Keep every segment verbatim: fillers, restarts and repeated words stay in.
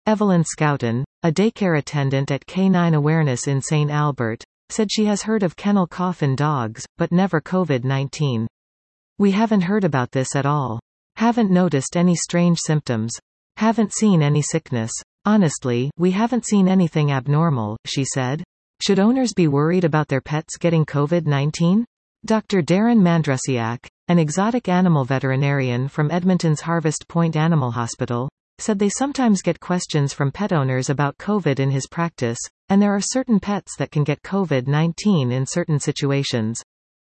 Evelyn Scouten, a daycare attendant at Canine Awareness in Saint Albert, said she has heard of kennel cough in dogs, but never COVID nineteen. We haven't heard about this at all. Haven't noticed any strange symptoms. Haven't seen any sickness. Honestly, we haven't seen anything abnormal, she said. Should owners be worried about their pets getting COVID nineteen? Doctor Darren Mandrusiak, an exotic animal veterinarian from Edmonton's Harvest Point Animal Hospital, said they sometimes get questions from pet owners about COVID in his practice, and there are certain pets that can get COVID nineteen in certain situations.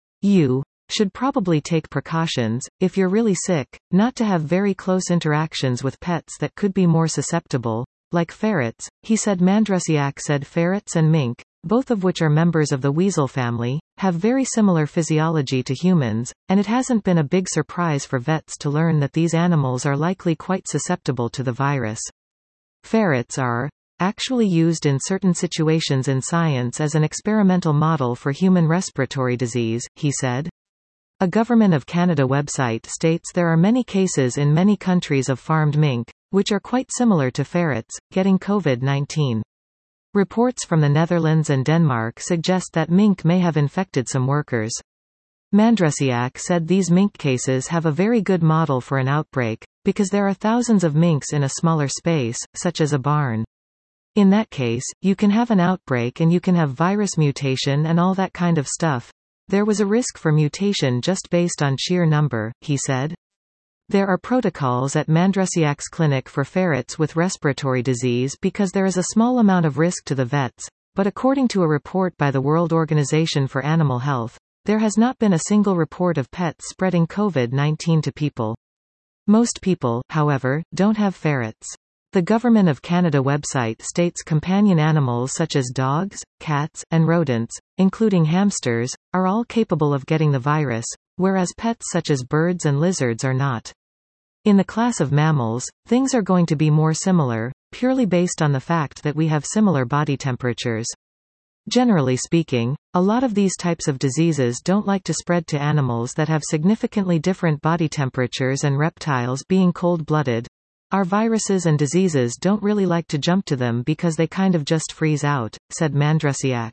You should probably take precautions, if you're really sick, not to have very close interactions with pets that could be more susceptible, like ferrets, he said. Mandrusiak said ferrets and mink, both of which are members of the weasel family, have very similar physiology to humans, and it hasn't been a big surprise for vets to learn that these animals are likely quite susceptible to the virus. Ferrets are actually used in certain situations in science as an experimental model for human respiratory disease, he said. A Government of Canada website states there are many cases in many countries of farmed mink, which are quite similar to ferrets, getting COVID nineteen. Reports from the Netherlands and Denmark suggest that mink may have infected some workers. Mandrusiak said these mink cases have a very good model for an outbreak, because there are thousands of minks in a smaller space, such as a barn. In that case, you can have an outbreak and you can have virus mutation and all that kind of stuff. There was a risk for mutation just based on sheer number, he said. There are protocols at Mandrusiak's clinic for ferrets with respiratory disease because there is a small amount of risk to the vets, but according to a report by the World Organization for Animal Health, there has not been a single report of pets spreading COVID nineteen to people. Most people, however, don't have ferrets. The Government of Canada website states companion animals such as dogs, cats, and rodents, including hamsters, are all capable of getting the virus, whereas pets such as birds and lizards are not. In the class of mammals, things are going to be more similar, purely based on the fact that we have similar body temperatures. Generally speaking, a lot of these types of diseases don't like to spread to animals that have significantly different body temperatures, and reptiles being cold-blooded, our viruses and diseases don't really like to jump to them because they kind of just freeze out, said Mandrusiak.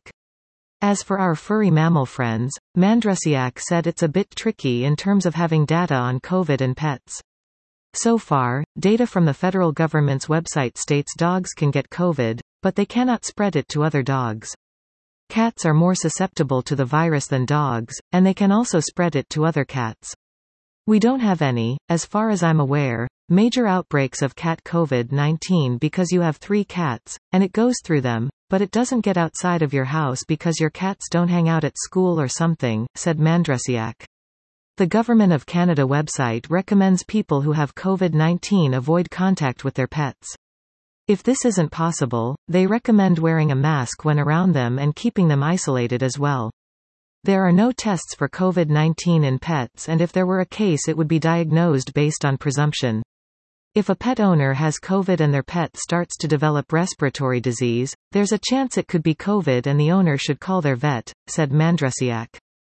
As for our furry mammal friends, Mandrusiak said it's a bit tricky in terms of having data on COVID and pets. So far, data from the federal government's website states dogs can get COVID, but they cannot spread it to other dogs. Cats are more susceptible to the virus than dogs, and they can also spread it to other cats. We don't have any, as far as I'm aware, major outbreaks of cat COVID nineteen because you have three cats, and it goes through them, but it doesn't get outside of your house because your cats don't hang out at school or something, said Mandrusiak. The Government of Canada website recommends people who have COVID nineteen avoid contact with their pets. If this isn't possible, they recommend wearing a mask when around them and keeping them isolated as well. There are no tests for COVID nineteen in pets, and if there were a case it would be diagnosed based on presumption. If a pet owner has COVID and their pet starts to develop respiratory disease, there's a chance it could be COVID and the owner should call their vet, said Mandrusiak.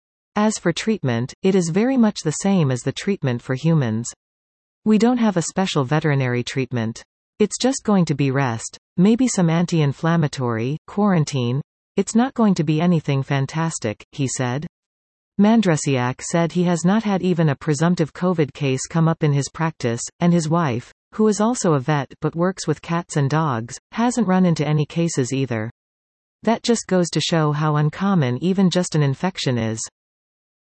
As for treatment, it is very much the same as the treatment for humans. We don't have a special veterinary treatment. It's just going to be rest, maybe some anti-inflammatory, quarantine. It's not going to be anything fantastic, he said. Mandrusiak said he has not had even a presumptive COVID case come up in his practice, and his wife, who is also a vet but works with cats and dogs, hasn't run into any cases either. That just goes to show how uncommon even just an infection is.